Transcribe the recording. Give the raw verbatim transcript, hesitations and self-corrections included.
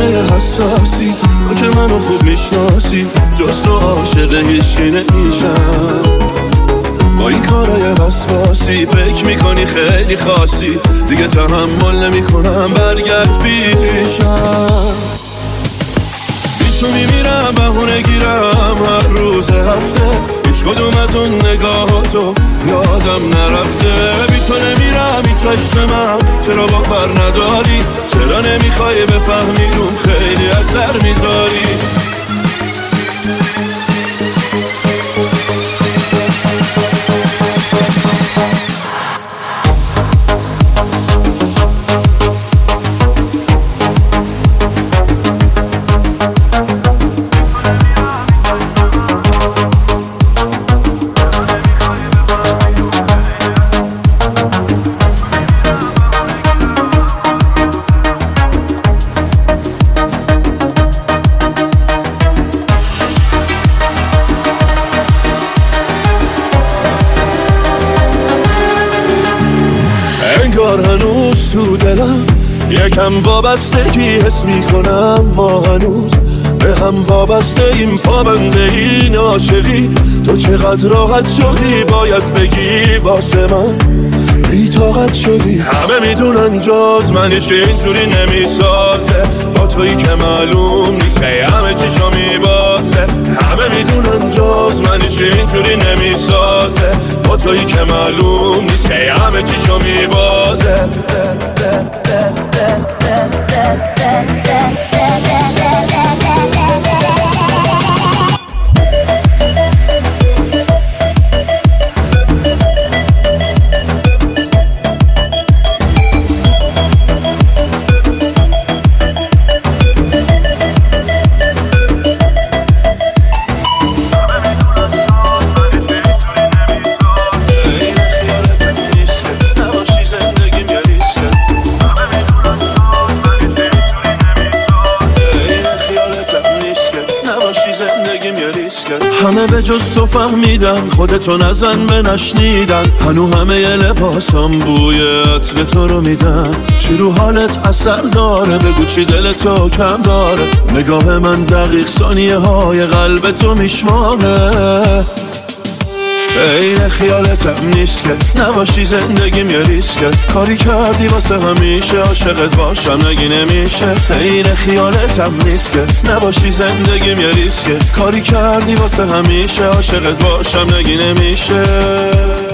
دیوونه حساسی، تو که منو خوب میشناسی، جز تو عاشق هیچکی نمیشم. با این کارای وسواسی فکر میکنی خیلی خاصی، دیگه تحمل نمیکنم برگرد پیشم. بی تو میمیرم بهونه گیرم هر روز هفته، هیچ کدوم از اون نگاهاتو یادم نرفته. بی تو نمیرم هیچ عشق من، چرا باور نداری؟ چرا نمیخوای بفهمی روم خیلی اثر میذاری؟ انگار هنوز تو دلم یکم وابستگی حس میکنم، ما هنوز به هم وابسته ایم، پابنده این عاشقی. تو چقدر راحت شدی باید بگی واسه من بی طاقت شدی. همه میدونن جز من هیچ که اینطوری نمیسازه، با تویی که معلوم نیست که همه چیشو میبازه. همه میدونن جز من هیچ که اینطوری نمیسازه، با تویی که معلوم نیست که همه چیشو میبازه. همه به جز تو فهمیدن، خودتو نزن به نشنیدن. هنو همه ی لباسم بوی عطر تو رو میدن. چی رو حالت اثر داره؟ بگو چی دل تو کم داره؟ نگاه من دقیق ثانیه های قلب تو میشماره. این خیالتم نیست که نباشی زندگیم یه ریسکه، کاری کردی واسه همیشه عاشقت باشم نگی نمیشه. این خیالتم نیست که نباشی زندگیم یه ریسکه، کاری کردی واسه همیشه عاشقت باشم نگی نمیشه.